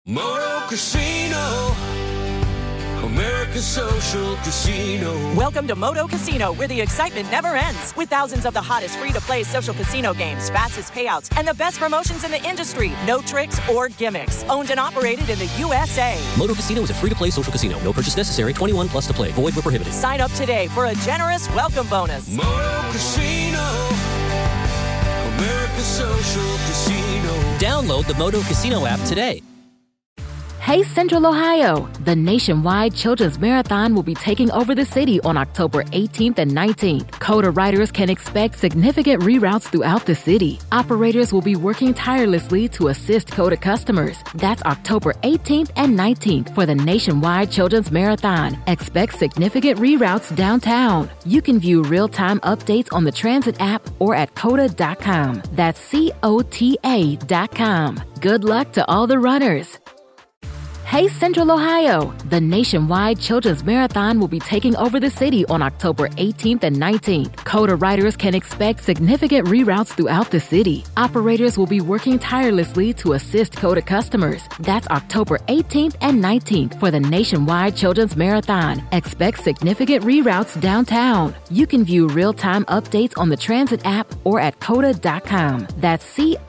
Moto Casino, America's social casino. Welcome to Moto Casino, where the excitement never ends. With thousands of the hottest free-to-play social casino games, fastest payouts, and the best promotions in the industry. No tricks or gimmicks. Owned and operated in the USA. Moto Casino is a free-to-play social casino. No purchase necessary. 21 plus to play. Void where prohibited. Sign up today for a generous welcome bonus. Moto Casino, America's social casino. Download the Moto Casino app today. Hey Central Ohio! The nationwide Children's Marathon will be taking over the city on October 18th and 19th. CODA riders can expect significant reroutes throughout the city. Operators will be working tirelessly to assist CODA customers. That's October 18th and 19th for the nationwide Children's Marathon. Expect significant reroutes downtown. You can view real-time updates on the transit app or at COTA.com. That's COTA.com. Good luck to all the runners. Hey Central Ohio! The nationwide Children's Marathon will be taking over the city on October 18th and 19th. CODA riders can expect significant reroutes throughout the city. Operators will be working tirelessly to assist CODA customers. That's October 18th and 19th for the nationwide Children's Marathon. Expect significant reroutes downtown. You can view real-time updates on the transit app or at COTA.com. That's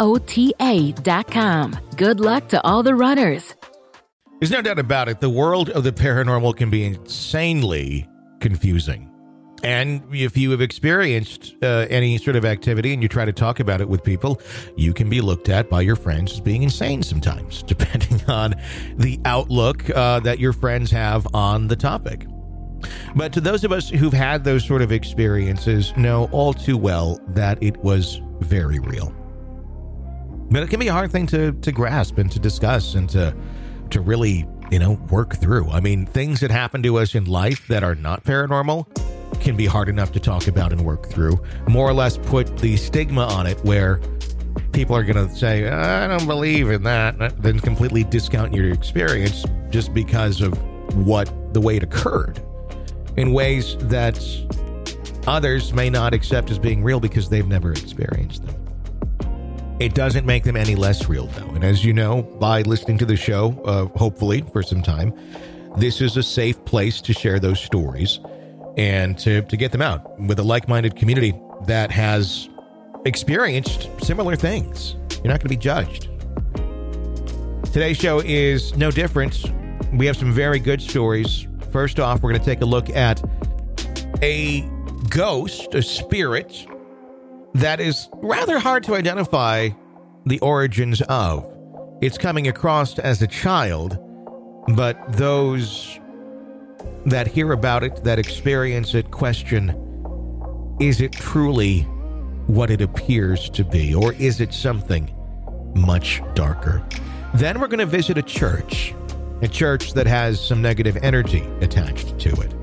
COTA.com. Good luck to all the runners. There's no doubt about it. The world of the paranormal can be insanely confusing. And if you have experienced any sort of activity and you try to talk about it with people, you can be looked at by your friends as being insane sometimes, depending on the outlook that your friends have on the topic. But to those of us who've had those sort of experiences know all too well that it was very real. But it can be a hard thing to grasp and to discuss and to really, work through. I mean, things that happen to us in life that are not paranormal can be hard enough to talk about and work through. More or less put the stigma on it where people are going to say, I don't believe in that, then completely discount your experience just because of the way it occurred in ways that others may not accept as being real because they've never experienced them. It doesn't make them any less real, though. And as you know, by listening to the show, hopefully for some time, this is a safe place to share those stories and to get them out with a like-minded community that has experienced similar things. You're not going to be judged. Today's show is no different. We have some very good stories. First off, we're going to take a look at a ghost, a spirit, that is rather hard to identify the origins of. It's coming across as a child, but those that hear about it, that experience it, question, is it truly what it appears to be, or is it something much darker? Then we're going to visit a church that has some negative energy attached to it,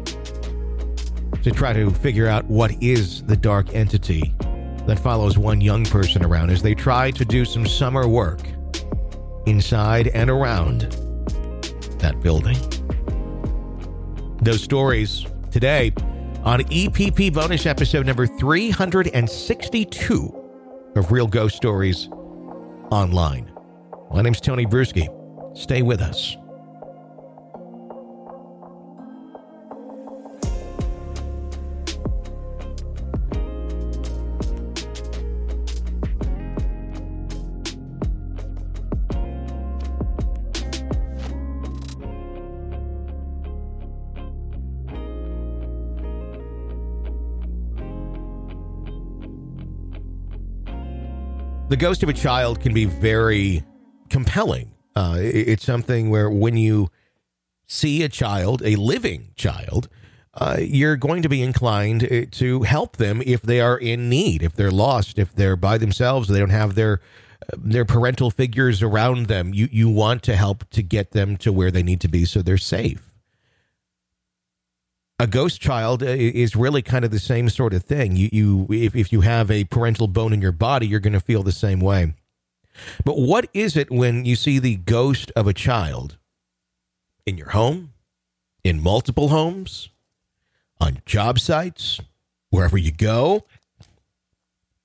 to try to figure out what is the dark entity that follows one young person around as they try to do some summer work inside and around that building. Those stories today on EPP bonus episode number 362 of Real Ghost Stories Online. My name's Tony Bruschi. Stay with us. The ghost of a child can be very compelling. It's something where when you see a child, a living child, you're going to be inclined to help them if they are in need, if they're lost, if they're by themselves, they don't have their parental figures around them. You want to help to get them to where they need to be so they're safe. A ghost child is really kind of the same sort of thing. If you have a parental bone in your body, you're going to feel the same way. But what is it when you see the ghost of a child in your home, in multiple homes, on job sites, wherever you go,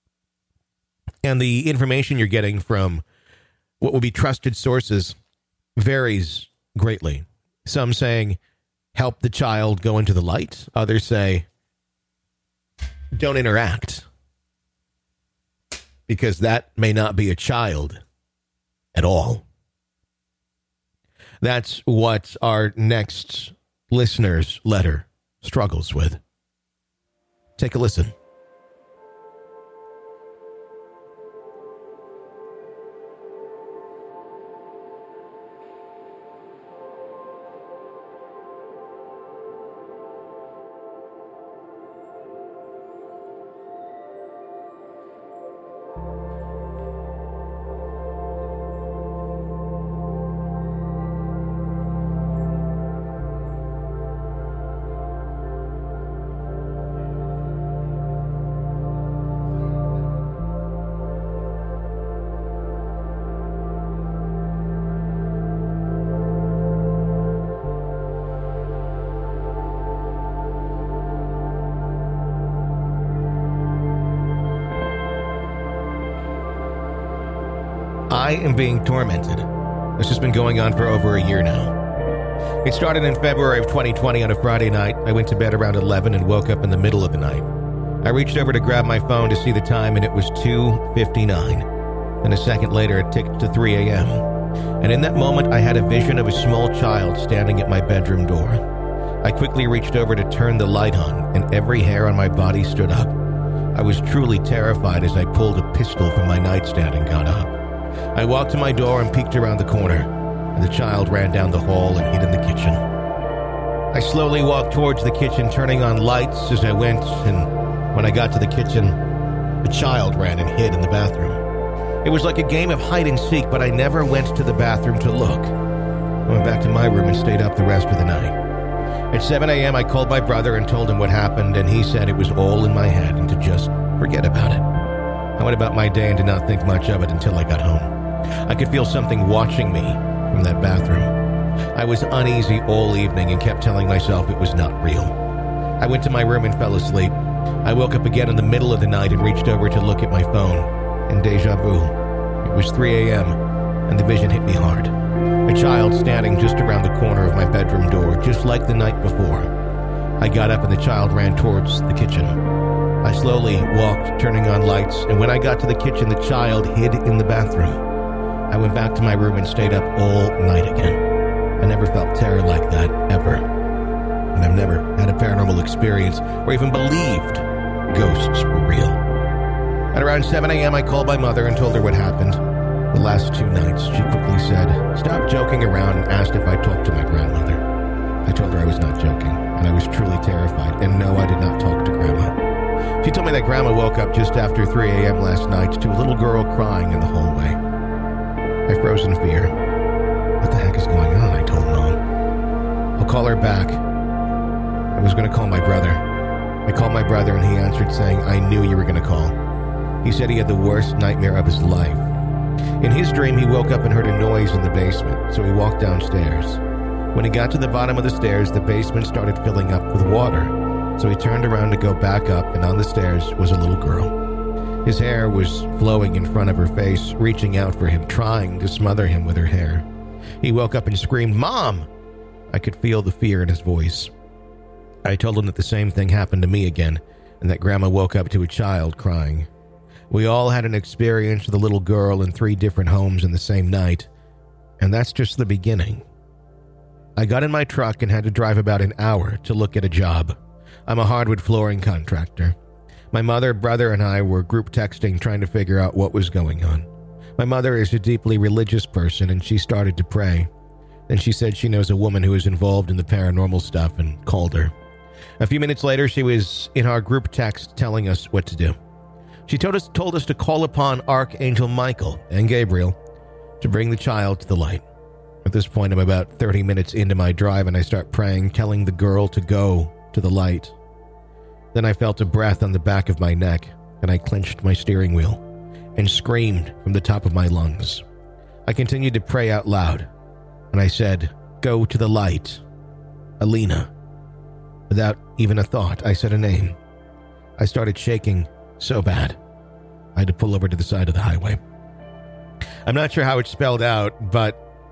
and the information you're getting from what will be trusted sources varies greatly. Some saying, help the child go into the light. Others say, don't interact, because that may not be a child at all. That's what our next listener's letter struggles with. Take a listen. I am being tormented. This has been going on for over a year now. It started in February of 2020 on a Friday night. I went to bed around 11 and woke up in the middle of the night. I reached over to grab my phone to see the time, and it was 2:59. And a second later, it ticked to 3 a.m. And in that moment, I had a vision of a small child standing at my bedroom door. I quickly reached over to turn the light on, and every hair on my body stood up. I was truly terrified as I pulled a pistol from my nightstand and got up. I walked to my door and peeked around the corner, and the child ran down the hall and hid in the kitchen. I slowly walked towards the kitchen, turning on lights as I went, and when I got to the kitchen, the child ran and hid in the bathroom. It was like a game of hide and seek, but I never went to the bathroom to look. I went back to my room and stayed up the rest of the night. At 7 a.m., I called my brother and told him what happened, and he said it was all in my head and to just forget about it. I went about my day and did not think much of it until I got home. I could feel something watching me from that bathroom. I was uneasy all evening and kept telling myself it was not real. I went to my room and fell asleep. I woke up again in the middle of the night and reached over to look at my phone. And deja vu. It was 3 a.m. and the vision hit me hard. A child standing just around the corner of my bedroom door, just like the night before. I got up and the child ran towards the kitchen. I slowly walked, turning on lights, and when I got to the kitchen, the child hid in the bathroom. I went back to my room and stayed up all night again. I never felt terror like that, ever. And I've never had a paranormal experience or even believed ghosts were real. At around 7 a.m., I called my mother and told her what happened. The last 2 nights, she quickly said, "Stop joking around," and asked if I talked to my grandmother. I told her I was not joking, and I was truly terrified, and no, I did not talk to Grandma. She told me that Grandma woke up just after 3 a.m. last night to a little girl crying in the hallway. I froze in fear. What the heck is going on? I told Mom. I'll call her back. I was going to call my brother. I called my brother and he answered saying, "I knew you were going to call." He said he had the worst nightmare of his life. In his dream, he woke up and heard a noise in the basement, so he walked downstairs. When he got to the bottom of the stairs, the basement started filling up with water, so he turned around to go back up, and on the stairs was a little girl. His hair was flowing in front of her face, reaching out for him, trying to smother him with her hair. He woke up and screamed, "Mom!" I could feel the fear in his voice. I told him that the same thing happened to me again, and that Grandma woke up to a child crying. We all had an experience with a little girl in 3 different homes in the same night, and that's just the beginning. I got in my truck and had to drive about an hour to look at a job. I'm a hardwood flooring contractor. My mother, brother, and I were group texting trying to figure out what was going on. My mother is a deeply religious person, and she started to pray. Then she said she knows a woman who is involved in the paranormal stuff and called her. A few minutes later, she was in our group text telling us what to do. She told us to call upon Archangel Michael and Gabriel to bring the child to the light. At this point, I'm about 30 minutes into my drive, and I start praying, telling the girl to go to the light. Then I felt a breath on the back of my neck, and I clenched my steering wheel and screamed from the top of my lungs. I continued to pray out loud, and I said, "Go to the light, Alina." Without even a thought, I said a name. I started shaking so bad, I had to pull over to the side of the highway. I'm not sure how it's spelled out, but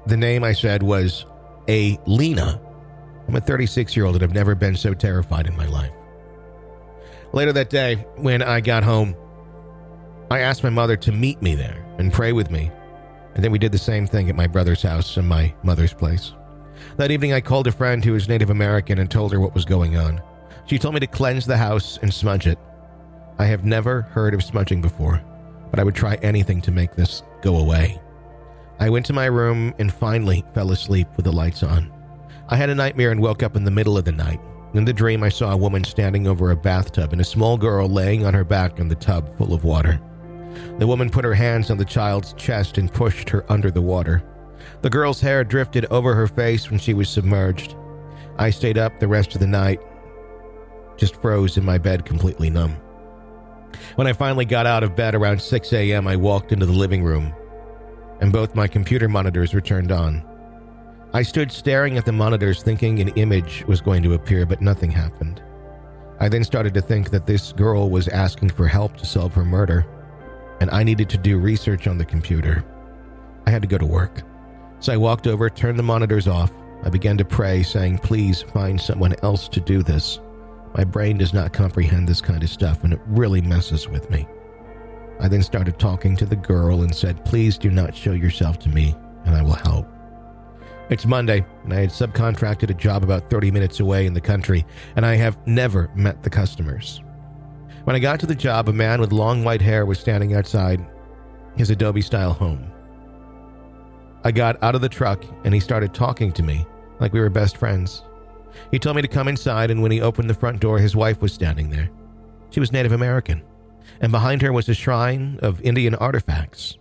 The name I said was Alina. I'm a 36-year-old and have never been so terrified in my life. Later that day, when I got home, I asked my mother to meet me there and pray with me. And then we did the same thing at my brother's house and my mother's place. That evening, I called a friend who is Native American and told her what was going on. She told me to cleanse the house and smudge it. I have never heard of smudging before, but I would try anything to make this go away. I went to my room and finally fell asleep with the lights on. I had a nightmare and woke up in the middle of the night. In the dream, I saw a woman standing over a bathtub and a small girl laying on her back in the tub full of water. The woman put her hands on the child's chest and pushed her under the water. The girl's hair drifted over her face when she was submerged. I stayed up the rest of the night, just froze in my bed completely numb. When I finally got out of bed around 6 a.m., I walked into the living room, and both my computer monitors were turned on. I stood staring at the monitors thinking an image was going to appear, but nothing happened. I then started to think that this girl was asking for help to solve her murder, and I needed to do research on the computer. I had to go to work. So I walked over, turned the monitors off. I began to pray, saying, please find someone else to do this. My brain does not comprehend this kind of stuff, and it really messes with me. I then started talking to the girl and said, please do not show yourself to me, and I will help. It's Monday, and I had subcontracted a job about 30 minutes away in the country, and I have never met the customers. When I got to the job, a man with long white hair was standing outside his Adobe-style home. I got out of the truck, and he started talking to me like we were best friends. He told me to come inside, and when he opened the front door, his wife was standing there. She was Native American, and behind her was a shrine of Indian artifacts.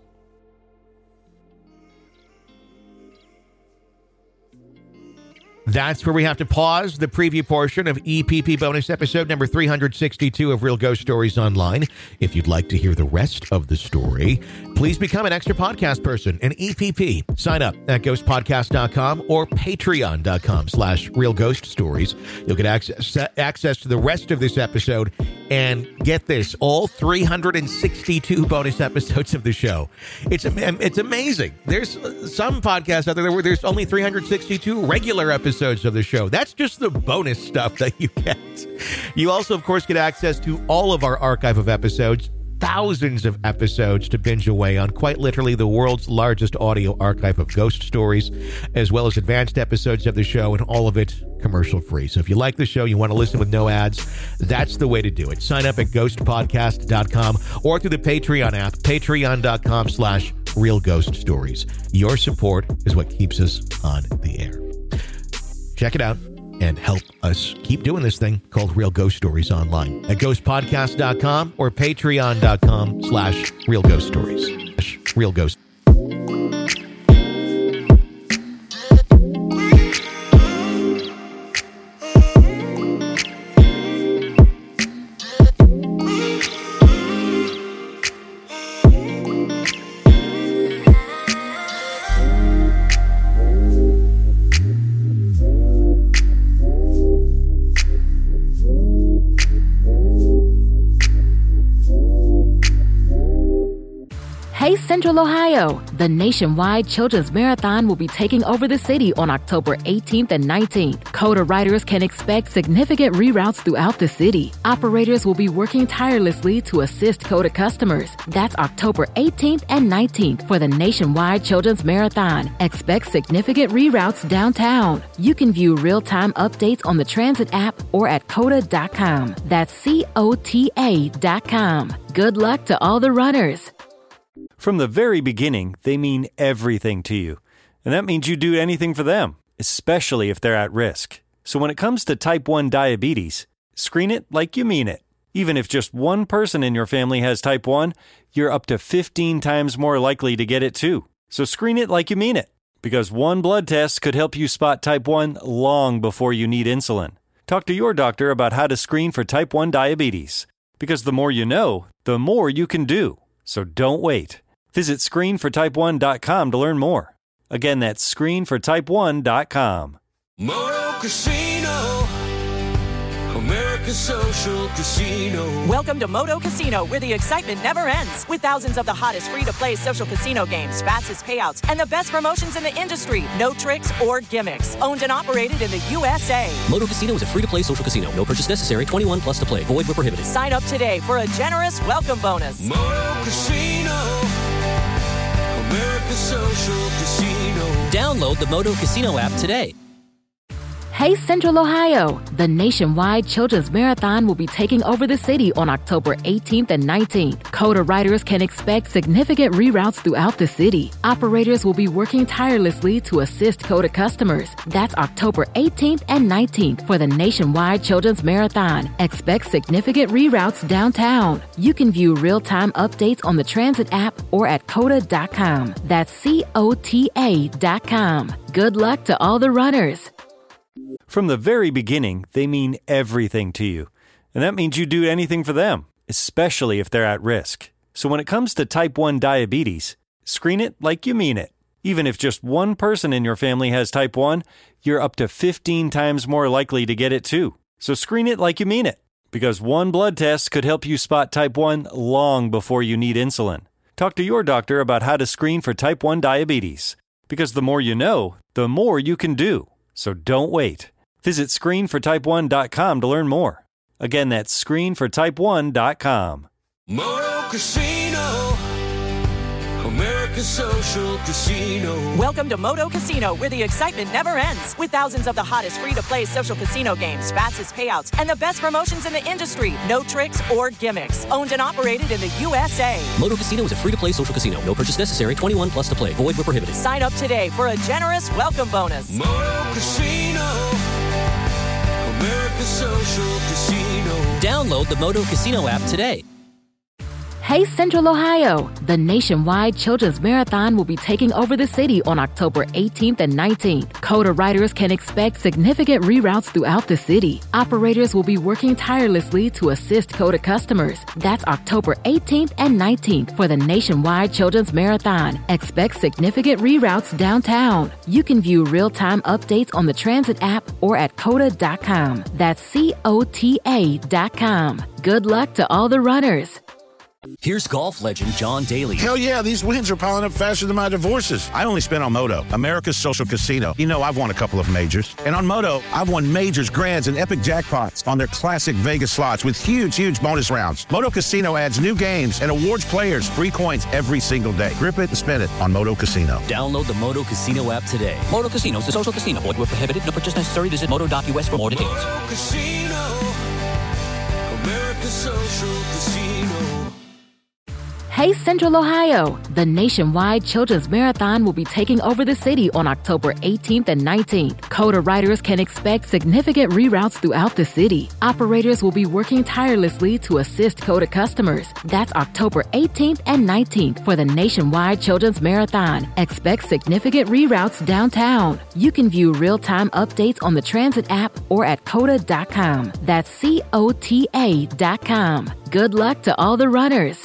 That's where we have to pause the preview portion of EPP bonus episode number 362 of Real Ghost Stories Online. If you'd like to hear the rest of the story, please become an extra podcast person, an EPP. Sign up at ghostpodcast.com or patreon.com/Real Ghost Stories. You'll get access to the rest of this episode and get this, all 362 bonus episodes of the show. It's amazing. There's some podcasts out there where there's only 362 regular episodes of the show. That's just the bonus stuff that you get. You also, of course, get access to all of our archive of episodes, thousands of episodes to binge away on, quite literally the world's largest audio archive of ghost stories, as well as advanced episodes of the show, and all of it commercial-free. So if you like the show, you want to listen with no ads, that's the way to do it. Sign up at ghostpodcast.com or through the Patreon app, patreon.com/Real Ghost Stories. Your support is what keeps us on the air. Check it out and help us keep doing this thing called Real Ghost Stories Online at ghostpodcast.com or patreon.com/Real Ghost Stories. Real Ghost. Hey Central Ohio! The nationwide Children's Marathon will be taking over the city on October 18th and 19th. CODA riders can expect significant reroutes throughout the city. Operators will be working tirelessly to assist CODA customers. That's October 18th and 19th for the nationwide Children's Marathon. Expect significant reroutes downtown. You can view real-time updates on the transit app or at COTA.com. That's COTA.com. Good luck to all the runners. From the very beginning, they mean everything to you. And that means you do anything for them, especially if they're at risk. So when it comes to type 1 diabetes, screen it like you mean it. Even if just one person in your family has type 1, you're up to 15 times more likely to get it too. So screen it like you mean it, because one blood test could help you spot type 1 long before you need insulin. Talk to your doctor about how to screen for type 1 diabetes, because the more you know, the more you can do. So don't wait. Visit screenfortype1.com to learn more. Again, that's screenfortype1.com. Moto Casino, America. America's Social Casino. Welcome to Moto Casino, where the excitement never ends. With thousands of the hottest free-to-play social casino games, fastest payouts, and the best promotions in the industry. No tricks or gimmicks. Owned and operated in the USA. Moto Casino is a free-to-play social casino. No purchase necessary. 21 plus to play. Void where prohibited. Sign up today for a generous welcome bonus. Moto Casino. America's Social Casino. Download the Moto Casino app today. Hey Central Ohio! The nationwide Children's Marathon will be taking over the city on October 18th and 19th. CODA riders can expect significant reroutes throughout the city. Operators will be working tirelessly to assist CODA customers. That's October 18th and 19th for the nationwide Children's Marathon. Expect significant reroutes downtown. You can view real-time updates on the transit app or at COTA.com. That's COTA.com. Good luck to all the runners. From the very beginning, they mean everything to you. And that means you do anything for them, especially if they're at risk. So when it comes to type 1 diabetes, screen it like you mean it. Even if just one person in your family has type 1, you're up to 15 times more likely to get it too. So screen it like you mean it, because one blood test could help you spot type 1 long before you need insulin. Talk to your doctor about how to screen for type 1 diabetes, because the more you know, the more you can do. So don't wait. Visit screenfortype1.com to learn more. Again, that's screenfortype1.com. Moto Casino. America's Social Casino. Welcome to Moto Casino, where the excitement never ends. With thousands of the hottest free-to-play social casino games, fastest payouts, and the best promotions in the industry. No tricks or gimmicks. Owned and operated in the USA. Moto Casino is a free-to-play social casino. No purchase necessary. 21 plus to play. Void where prohibited. Sign up today for a generous welcome bonus. Moto Casino. America's Social Casino. Download the Moto Casino app today. Hey Central Ohio! The nationwide Children's Marathon will be taking over the city on October 18th and 19th. CODA riders can expect significant reroutes throughout the city. Operators will be working tirelessly to assist CODA customers. That's October 18th and 19th for the nationwide Children's Marathon. Expect significant reroutes downtown. You can view real-time updates on the transit app or at COTA.com. That's COTA.com. Good luck to all the runners. Here's golf legend John Daly. Hell yeah, these wins are piling up faster than my divorces. I only spent on Moto, America's Social Casino. You know, I've won a couple of majors. And on Moto, I've won majors, grands, and epic jackpots on their classic Vegas slots with huge bonus rounds. Moto Casino adds new games and awards players free coins every single day. Grip it and spin it on Moto Casino. Download the Moto Casino app today. Moto Casino is a social casino. Void where prohibited. No purchase necessary. Visit moto.us for more details. Moto Casino. America's Social Casino. Hey Central Ohio! The nationwide Children's Marathon will be taking over the city on October 18th and 19th. CODA riders can expect significant reroutes throughout the city. Operators will be working tirelessly to assist CODA customers. That's October 18th and 19th for the nationwide Children's Marathon. Expect significant reroutes downtown. You can view real-time updates on the transit app or at COTA.com. That's COTA.com. Good luck to all the runners.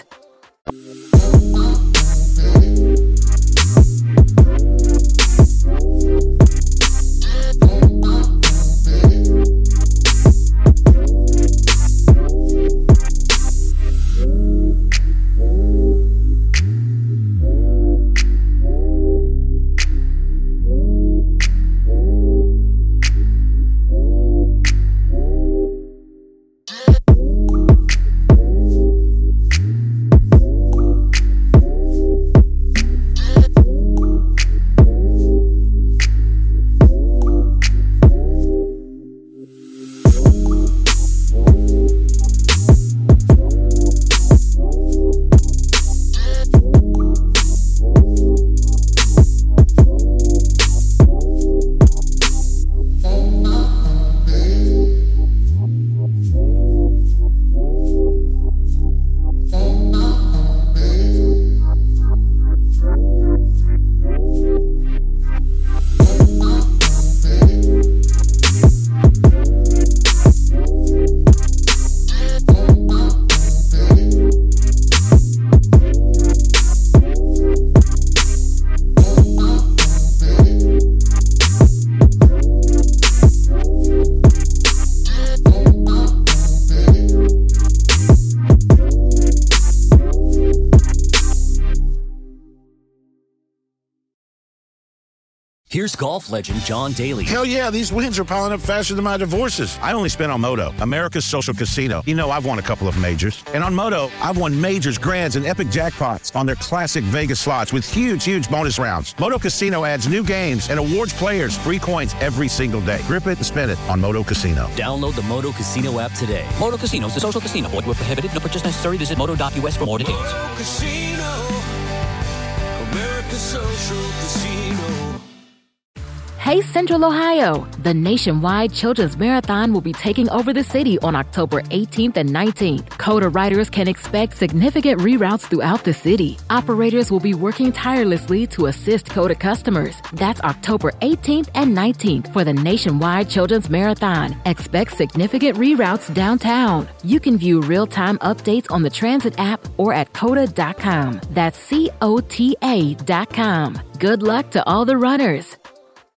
Here's golf legend John Daly. Hell yeah, these wins are piling up faster than my divorces. I only spent on Moto, America's social casino. You know, I've won a couple of majors. And on Moto, I've won majors, grands, and epic jackpots on their classic Vegas slots with huge bonus rounds. Moto Casino adds new games and awards players free coins every single day. Grip it and spin it on Moto Casino. Download the Moto Casino app today. Moto Casino is a social casino. Void where prohibited. No purchase necessary. Visit moto.us for more details. Moto Casino, America's social casino. Hey Central Ohio! The nationwide Children's Marathon will be taking over the city on October 18th and 19th. CODA riders can expect significant reroutes throughout the city. Operators will be working tirelessly to assist CODA customers. That's October 18th and 19th for the nationwide Children's Marathon. Expect significant reroutes downtown. You can view real-time updates on the Transit app or at CODA.com. That's COTA.com. Good luck to all the runners.